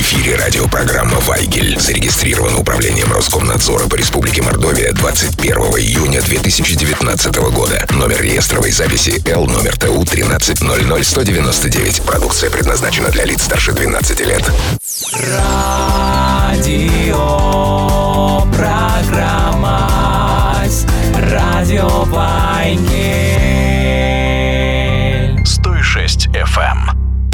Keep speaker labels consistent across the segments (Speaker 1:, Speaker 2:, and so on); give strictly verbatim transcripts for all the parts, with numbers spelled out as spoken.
Speaker 1: эфире радиопрограмма «Вайгель». Зарегистрирована управлением Роскомнадзора по Республике Мордовия двадцать первого июня две тысячи девятнадцатого года. Номер реестровой записи Л номер Т У тринадцать ноль ноль сто девяносто девять. Продукция предназначена для лиц старше двенадцати лет.
Speaker 2: Радио программа Радио Вайгель
Speaker 3: сто шесть эф эм.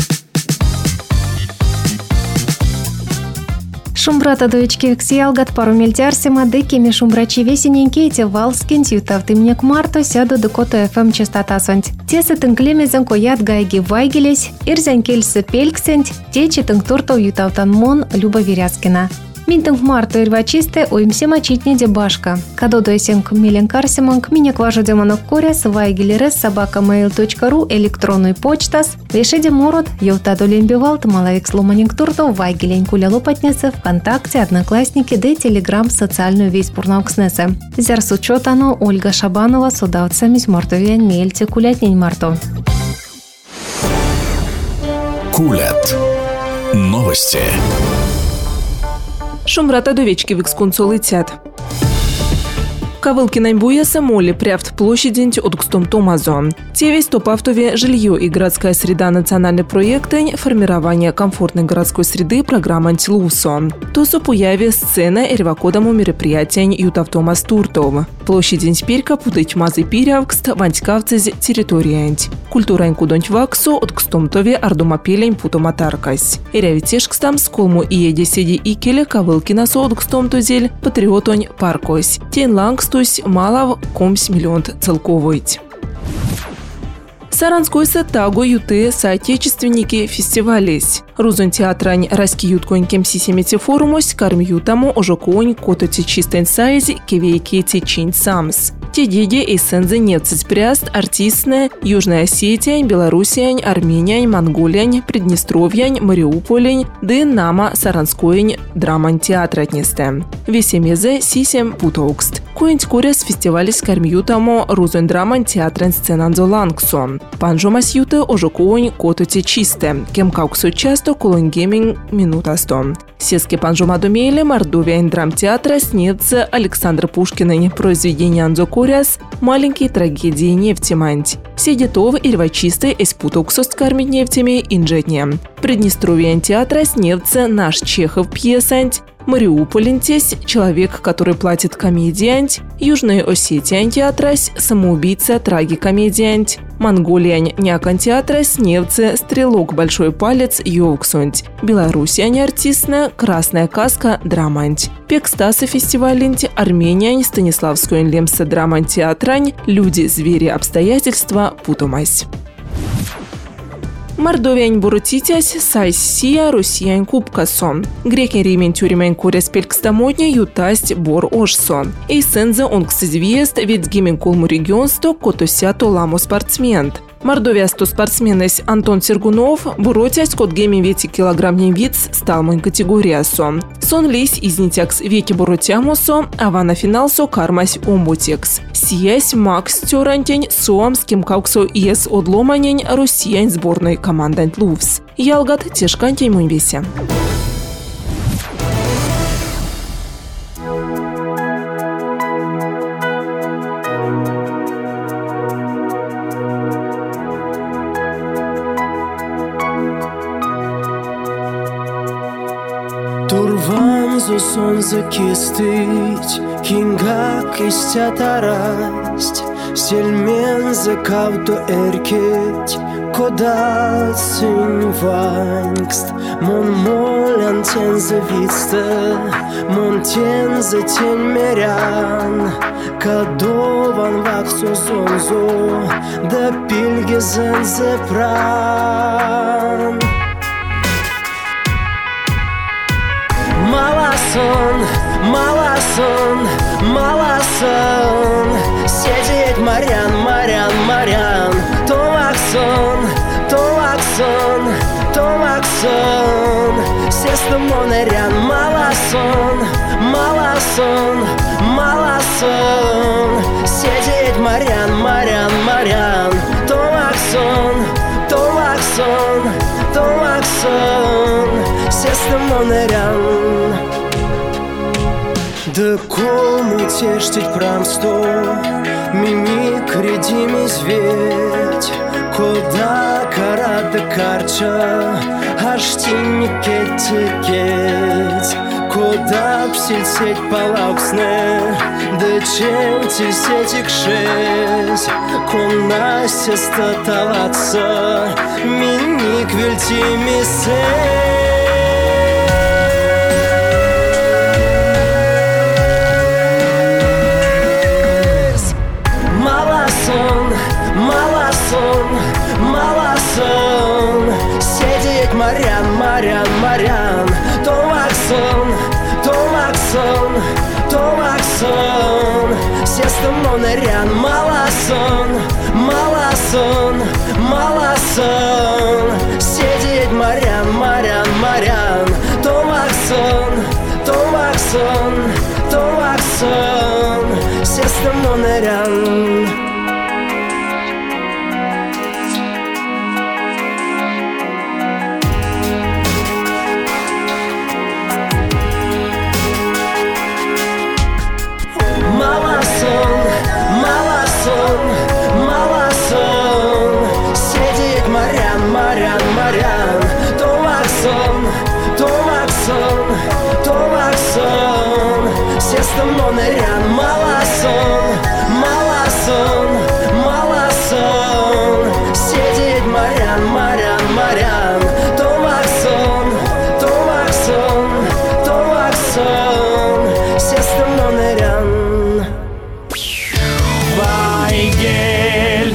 Speaker 4: Шумбрата доечки ксиалгат пару мельтярсима декими шумбрачи весененькие те валскинт ютав тымнек марто сяду декото эф эм частота сонть. Тесе тынклемезен коят гайги вайгелес, ирзен кельсы пельксент, течи тынктуртов ютавтан мон Люба Веряскина. Минтынг марто ирвачисте уимсема читни дебашка. Кадо дойсенг миленкарсиманг минек важу демонок коряс вайгелерес собака mail точка ру электронный почтас. Вешеде мород евтаду лембивалт малавик сломанинг туртов вайгелень куля лопатницы ВКонтакте, Одноклассники, да Телеграм социальную весь пурнаукснесе. Зерс учетано Ольга Шабанова судавцами с мортовия мельте кулятнень марто.
Speaker 3: Кулят. Новости.
Speaker 5: Шумрата довечки в экскунцу летят. Кавылки Наймбуя Самоли прявт площадь от Кстом Томазо. Тевесь топавтове жилье и городская среда национальный проект формирования комфортной городской среды программа Антилусо. Тосу появе сцена эрвакодому мероприятия Ютавтомас Туртов. Площадь Спирка путать мазы пирявкст вантькавцез территориянь. Культура инкудонь ваксу от Кстомтове ардумапелень путоматаркась. Эрявитешкстам сколму и едеседи икеле кавылки насо от Кстомтозель патриотонь паркось. Тен лангстусь малав комсь миллион целковоить. Саранской сатагу юты соотечественники фестивалесь. Рузон театрань раскиют конькем сисемете форумось карм ютаму ожоконь кототи чистен сайзи кевейки течень самс. Те деди и сензы нецец пряст артистне Южная Осетия, Белоруссия, Армения, Монголия, Приднестровья, Мариуполь, да нама Саранской драман театр отнесте. Весемезе сисем путаукст. Коинт коряс фестивалис карм ютаму Рузон драман театрен сценанзо лангсон. Панжомас юты ожоконь кототи чисте. Кем кауксо часто колонгемин минутасто. Сеске панжома думейле Мордовия драмтеатра снится Александр Пушкин произведение Анзо Коряс «Маленькие трагедии нефтеманть». Седитов и рвачисты эспутоксо с кармить нефтями инжетне. Приднестровье театра снится наш Чехов пьесант. Мариупольнтесь человек, который платит комедиант. Южная Осетия театрась самоубийца трагикомедиант. Монголия някон театрась невце стрелок большой палец Йовксунт. Белоруссия артистна красная каска драмант. Пекстаса фестивалинте Армения Станиславскую лемса драмант театрань люди, звери, обстоятельства путомась. Мордовиань бурутитясь, сайс сия Русиян кубкасо. Греки римен тюремен коряс пелькстамодня ютасть бор ошсо. И сензе онкс извест, ведь гимен колму регионсто котосято ламо спортсмент. Мордовиасто спортсменес Антон Сергунов буротясь кот гейми вети килограммней виц стал мой категориясо. Сон лейс изнитякс веки буротямосо, а вана финалсо кармась омбутекс. Сиясь макс тёрантень соам с кем кауксо иес одломанень Россиянь сборной командант Лувс. Ялгат тешкантень мой весе.
Speaker 6: Турванзу сонза кистыть, кингак истятарасть, сельмензе кавто эркет, кода синь вангст, мон молян тензе витсте, мон тензе тень мерян, кадован ваксо зонзо, да пильгезензе пран. Маласон, маласон, маласон, сидеть морян, морян, морян, Томаксон, Томаксон, Томаксон, сесту монерян, маласон, маласон, маласон, сидеть морян, морян, морян, Томаксон, Томаксон, Томаксон, сесту монерян. Да кому тештить прамсто, мимик редими зветь, кода карата карча, аж тинни кетекет, кода псильсеть палауксне, да чем тильсетик шесть, конася статалаться, миник вельтими сеть. Маласон, сидеть морян, морян, морян, Томаксон, Томаксон, Томаксон, сеста монерян, маласон, маласон, маласон, сидеть морян, морян, морян, Томаксон, Томаксон, Томаксон, сеста монерян. Сеста монерян, маласон, маласон, маласон, сидеть морян, морян, морян, Томаксон, Томаксон, Томаксон, сеста монерян.
Speaker 2: Вайгель.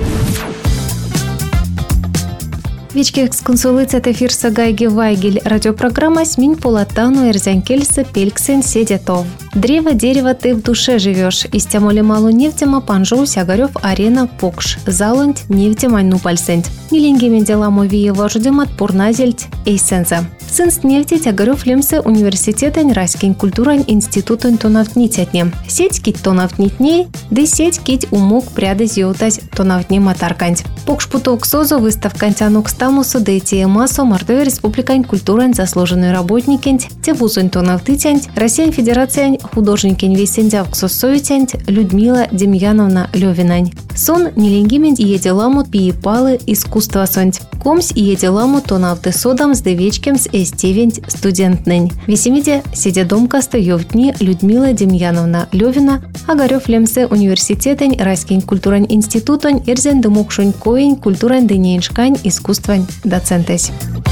Speaker 4: Вички эксконсулыцет эфирса Гайги Вайгель радиопрограмма Сминь Пулатану Эрзянкельса Пельксен Седетов. Древо, дерево, ты в душе живешь. Из тямоли малу нефтема Панжоу Сягарев Арена Покш. Залонть нефтемань нупальсент. Миленгими деламо вие вождем отпор назельть эйсенза. Сынст нефти Тягарев Лемсе университетен Райскин культурань институтен тонавтнитятне. Сеть кить тонавтнитней, да сеть кить умок пряды зиотать тонавтне матаркант. Покш путок созо выставкань тянук стамусу да и массо Мордовия республикань культурань заслуженный работникент, те вузунь тонавтытянь, Россия Федерация художникень весендявк сосоитянь Людмила Демьяновна Левинань. Сон неленгимень и еделаму пиепалы искусства сонть. Комс и еделаму тонавты содам с девечкем с эстивень студентнень. Весемиде сидя домкаста ёвтни Людмила Демьяновна Левина, Агарев Лемсе университетень Райскин культурань институтань Эрзен демокшунь коень культурань денейншкань искусствань доцентесь.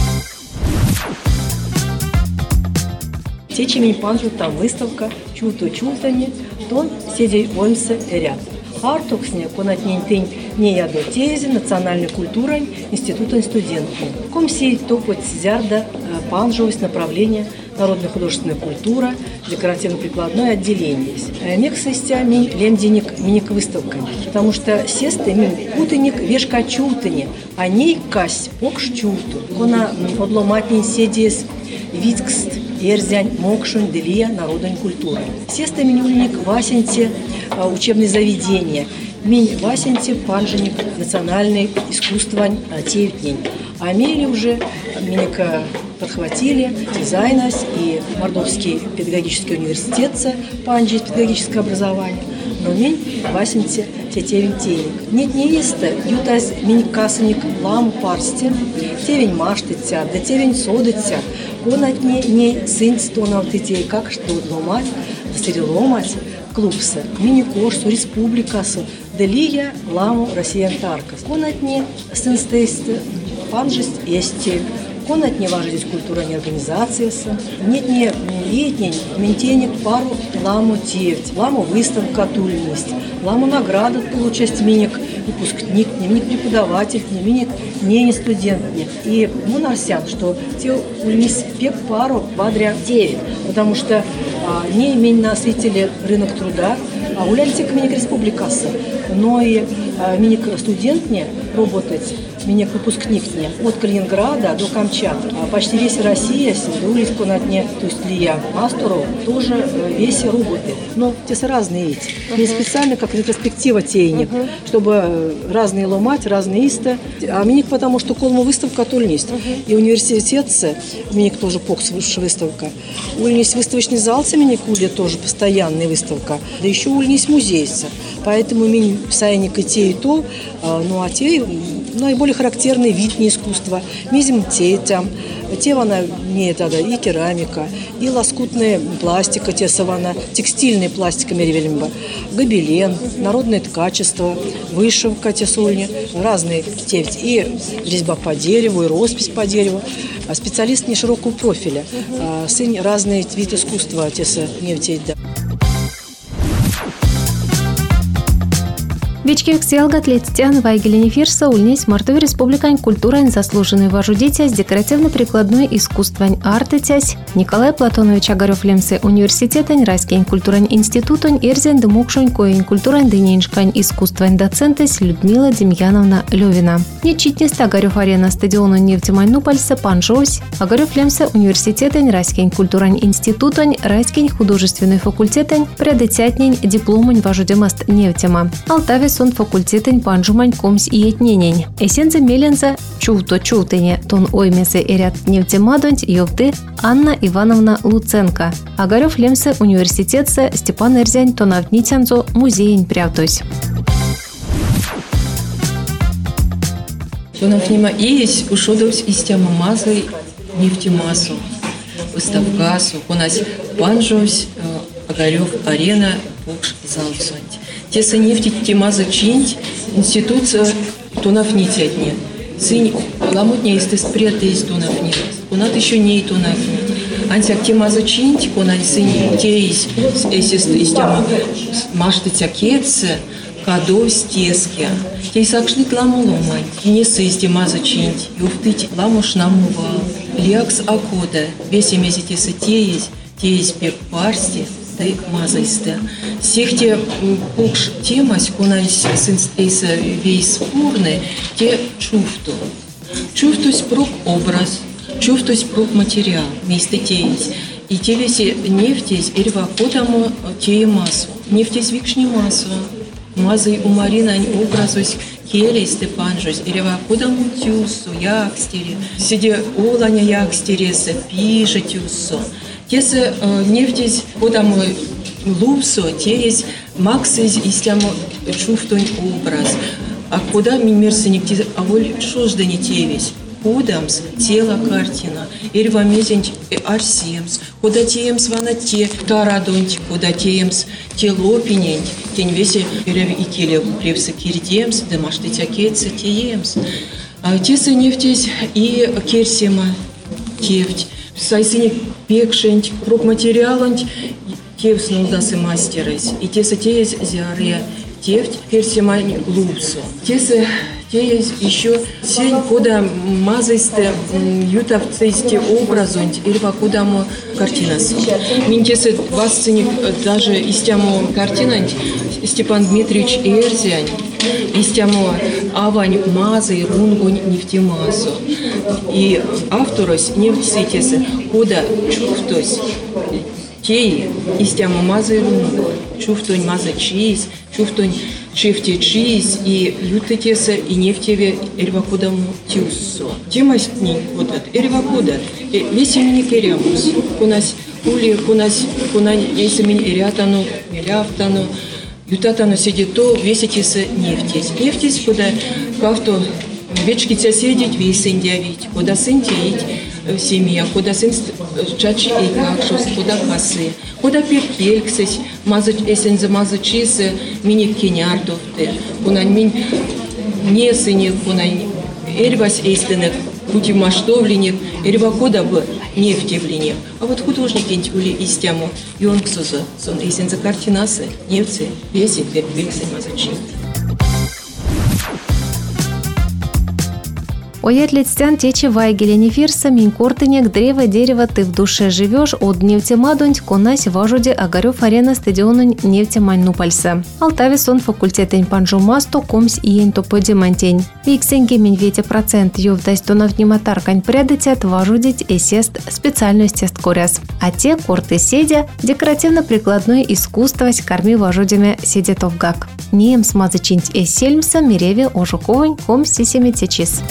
Speaker 7: Течеми панжу там выставка, чуто чултани, тон сидей вольмсе ряд. Артоксне конатнентень не ядо тези национальной культурой института студентов. Комсей топот зярда панжу с направления народная художественная культура, декоративно-прикладное отделение. Мексистя ми лемденик миник выставками, потому что сесты ми кутыник вешка чултани, а ней кась покш чулту. Кона подломатней седис виткст Эрзянь, Мокшунь, Делия, народной культуры. Сеста минюльник Васенте, учебные заведения. Минь Васенте, Панженик, национальный искусство Теютнень. А мели уже миника подхватили дизайнас и Мордовский педагогический университет Панжи, педагогическое образование. Но минь Васенте тетевень тейник. Нет не есть ютаз минь касаник ламу парсте, тевень маштыця, да тевень содыця. Он от ней не сын стонов детей, как что ломать, стериломать, клубса, мини-корсу, республикасу, делия, ламу, Россия, Антаркас. Он от ней сын стейст, панжесть, есть, он от ней важность культура не организация, нет не летний, ментеник, пару, ламу, тевть, ламу, выставка, тульность, ламу, награда, получасть, миник, выпускник, дневник преподаватель, дневник не студент. И ну нарсян, что те ульмис пек пару бадря девять, потому что а, не имень на осветили рынок труда, а улянтик миник республикасы, но и а, миник студентне работать. Меня выпускник не от Калининграда до Камчатки. А почти весь Россия, Синдулиску на дне, то есть Лия Астуров, тоже весь роботы. Но те разные эти. Есть специально как ретроспектива тейник, чтобы разные ломать, разные исты. А миник потому, что колму выставка тульнист. И университет, миник тоже покс высшая выставка. Ульнись выставочный зал, миник ули тоже постоянная выставка. Да еще ульнись музейца. Поэтому миник сайник и те, и то, ну а те наиболее характерный вид не искусства. Мизим те там. Те вона не тогда и керамика, и лоскутная пластика, те савана, текстильная пластика меревелимба, гобелен, народное ткачество, вышивка, те сольни, разные те, и резьба по дереву, и роспись по дереву. Специалист не широкого профиля, а сын разные виды искусства, те не да.
Speaker 4: Вечки эксиалгат летстян Вайгелени Фирса ульнись Мартовой республикань культурань заслуженный вожудитясь декоративно-прикладной искусствань артетясь Николай Платонович Огарев Лемсы университетань Райскень культурань институтань Эрзен Демукшань Коин культурань Дыниншкань искусствань доцентась Людмила Демьяновна Левина. Нечитнест Огарев арена стадиона Нефтемайнупальса Панжось Огарев Лемсы университетань Райскень культурань институтань Райскень художественный факультетань предотятнень дипломань вожудемаст Нефтема Алтаве сон факультетень панжумань комс и етненень. Эсензе мелензе чуто чутене тон оймесе эрят нефтемадонть ёвды Анна Ивановна Луценко. Огарев Лемсе университетсе Степан Эрзянь тонавднитянзо музейень прявтось.
Speaker 8: Тонавнима иесь ушодовсь истяма мазой нефтемасу, выставкасу, у нас панжовсь Огарев арена покш залцонть. Теса нефти темаза чинть, институт тонафнитятне. Сынь ламутня есть спрятать есть тонафнит. Унат еще не тонафнит. Антяк темаза чинть, конань сынь теис эсист из тема машты тякетсе, кадов стески. Теис акшнит ламу ломань. Несы из темаза чинть. Юфтыть ламуш намувал. Лиакс акода. Весь имези теса теис, теис пек парсти. Мазайста. Сехте покш темась, конансь синстейса вейс спорны, те чувству. Чувствусь прок образ, чувствусь прок материал, вместе теис. И те веси нефтесь, эрва кодаму те массу. Нефтесь викшни массу. Мазай умаринань образусь келей степанжусь, эрва кодаму тюсу, якстере. Сиде оланя якстереса, пиже тюсу. Если э, нефть куда мой лупсо, те есть макс из истямо чувствует образ. А куда мимерсы нигде, а воль шожда не тевесь. Кудамс тело картина, эрва мезень арсемс, куда теемс вана те тарадонть, куда теемс те лопинень, тень весе эрев и келе плевса кирдемс, демашты тякеца теемс. А тесы нефтесь и керсема тевть. Сайсыне пекшень, прок материалонть, тевс нудасы мастерес. И теса теес зяре, тевть персимань лупсу. Теса теес еще сень, куда мазайсте ютавцейсте образонть, или покуда му картинас. Мин теса васценик даже истяму картинанть Степан Дмитриевич Эрзянь. Истямо авань мазай рунгонь нефтемасу. И авторос нефтсетесы, куда чувствусь тей истямо мазай рунгонь, чувствуй мазай чиз, чувствуй чефте чиз и лютетеса и нефтеве эрвакудаму тюссо. Темастник вот это эрвакуда, весь имени керямус, кунась ули, кунась кунань, если меня эрятану, меляфтану. Ютатану сидит то веситеся нефтесь. Нефтесь, куда кавто вечки тебя сидеть, весь индиавить, куда сын теить семья, куда сын чачи и какшус, куда косы, куда перпельксись, мазать, если замазать чисы, мини кинярдов те, куда мин не сыне, куда эрвась эйстенек, пути маштовленек, эрва куда бы нефтевленек. А вот художники ули истяму, и он ксуза, сон эйсен за картинасы, нефти, весит, перпельксись, мазать чисы.
Speaker 4: Оят летстян тече вайгеле нефирса минь кортынек древо дерево ты в душе живешь от нефтемадунь конась важуде Огарев арена стадионунь нефтемань нупальса. Алтаве сон факультетень панжумасто комс иень топоди мантень. Виксенге минь вете процент ювдась тонав нематаркань прядытят важудить эсест специальность эст коряс. А те корты седя декоративно-прикладное искусство с корми важудями седетовгак. Неем смазычинть эссельмса миреве ожуковань ком сисеми течис.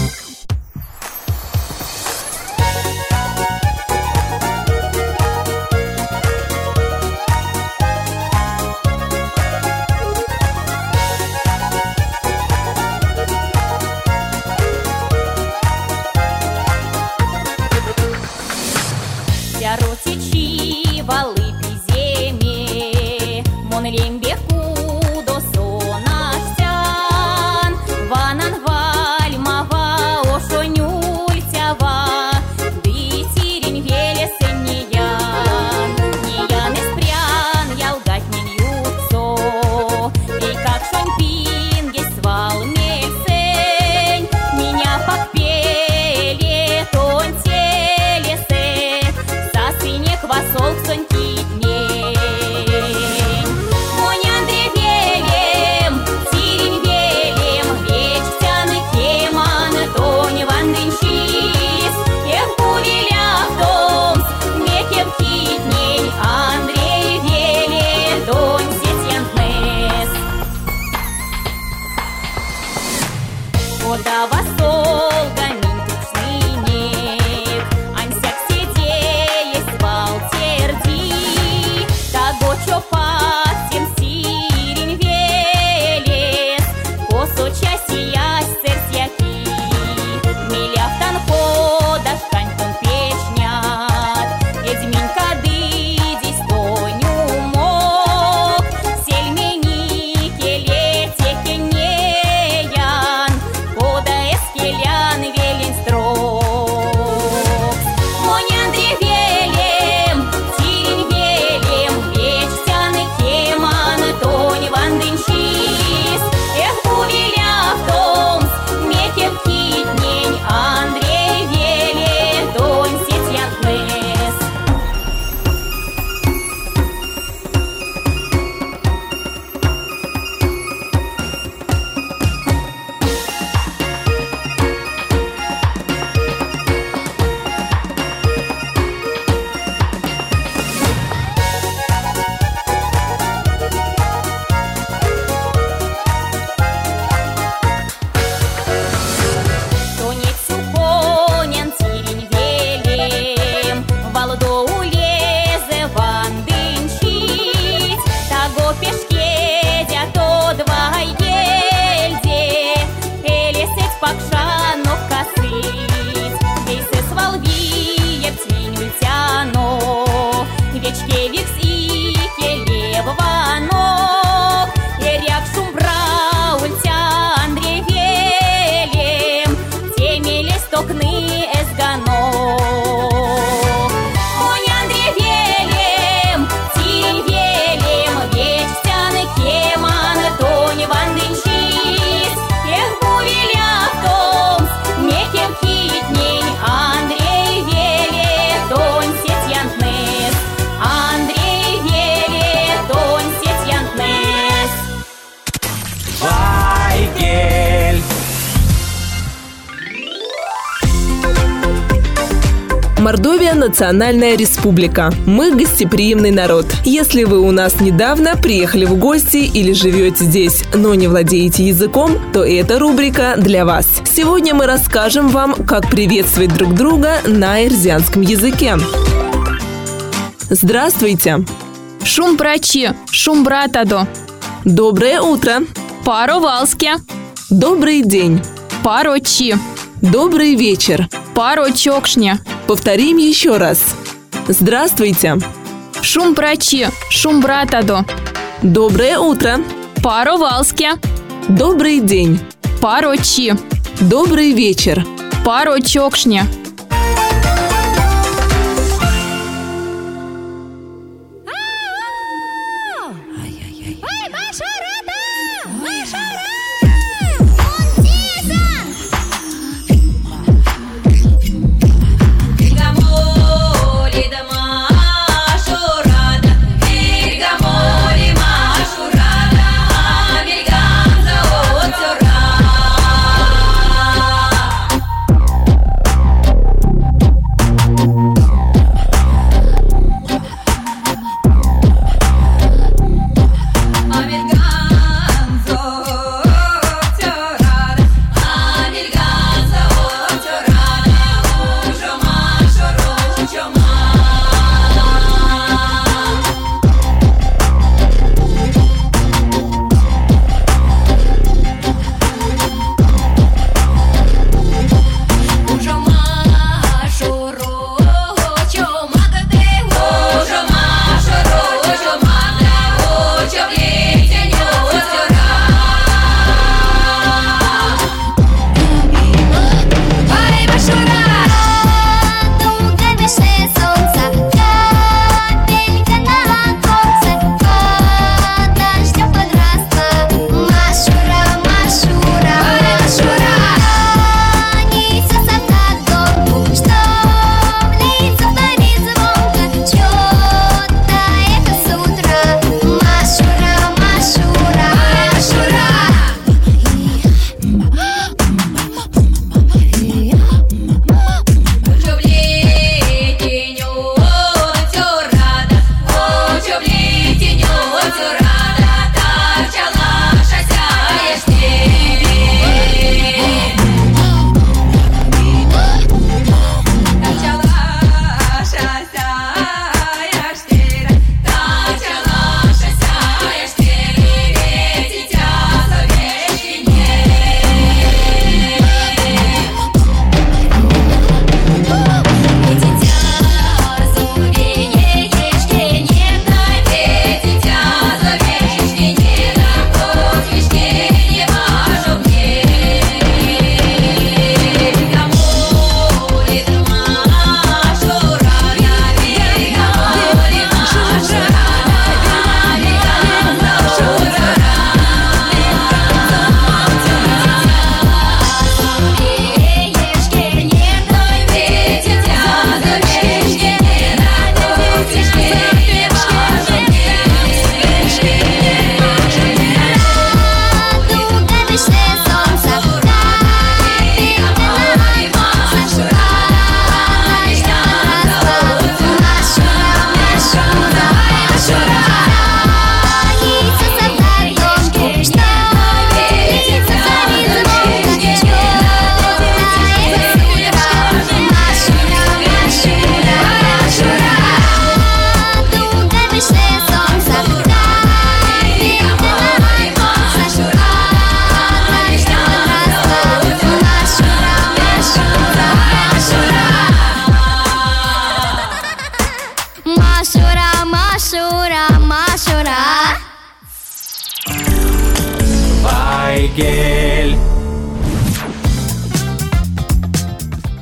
Speaker 5: Мордовия – национальная республика. Мы гостеприимный народ. Если вы у нас недавно приехали в гости или живете здесь, но не владеете языком, то эта рубрика для вас. Сегодня мы расскажем вам, как приветствовать друг друга на эрзианском языке. Здравствуйте.
Speaker 9: Шум прачи, шум братадо.
Speaker 5: Доброе утро.
Speaker 9: Паро-валске.
Speaker 5: Добрый день.
Speaker 9: Парочи.
Speaker 5: Добрый вечер.
Speaker 9: Парочокшня.
Speaker 5: Повторим еще раз. Здравствуйте.
Speaker 9: Шум прачи, шум братадо.
Speaker 5: Доброе утро.
Speaker 9: Паро-валске.
Speaker 5: Добрый день.
Speaker 9: Парочи.
Speaker 5: Добрый вечер.
Speaker 9: Парочокшня.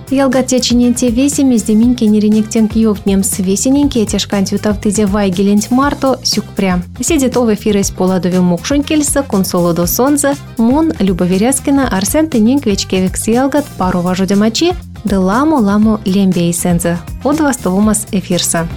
Speaker 4: Ялгат течененте весеми здеминки неренектен кьёвнем с весененьки этешкантью тавтызе вайгелент марто сюкпря. Сидит ов эфира из поладове мукшункельса, консолодо сонза, мон, Люба Веряскина, Арсен Тынинк, Вечкевикс Ялгат, пару важу демачи, да ламо ламо лембе и сенза. От вастовумас эфирса.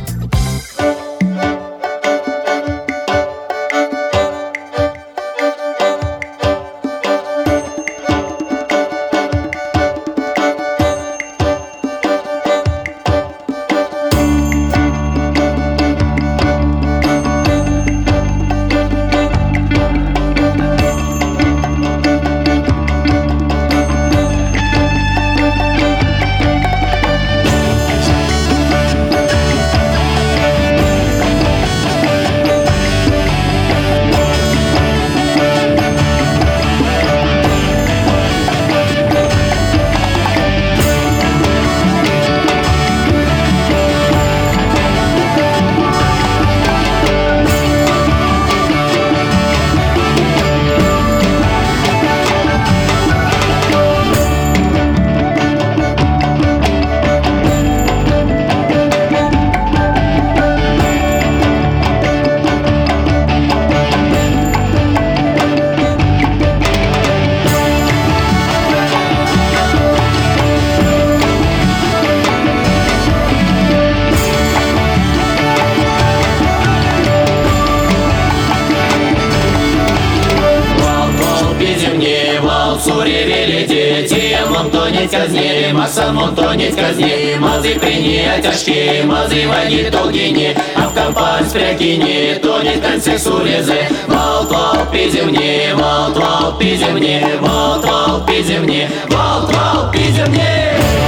Speaker 6: Казни, масамон тонет казни, мазы принять тяжкие, мазы воги толгини, а в компании спрякини, тонет концы сурезы. Валт, валт, пиземни, валт, валт, пиземни, валт, валт, пиземни, валт, валт, пиземни.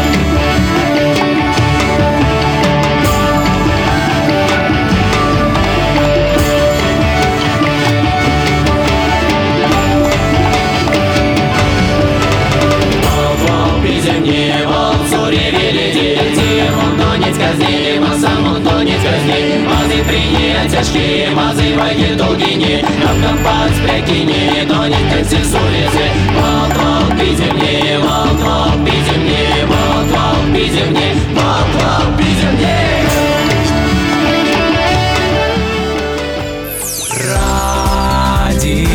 Speaker 6: Казни, масамон тонет казни, мазы принять тяжкие, мазы воги долгини, а в компании спрякини, тонет концы сурезы. Валт, валт, пиземни, валт, валт, пиземни, валт, валт, пиземни, валт, валт, пиземни.
Speaker 2: Радио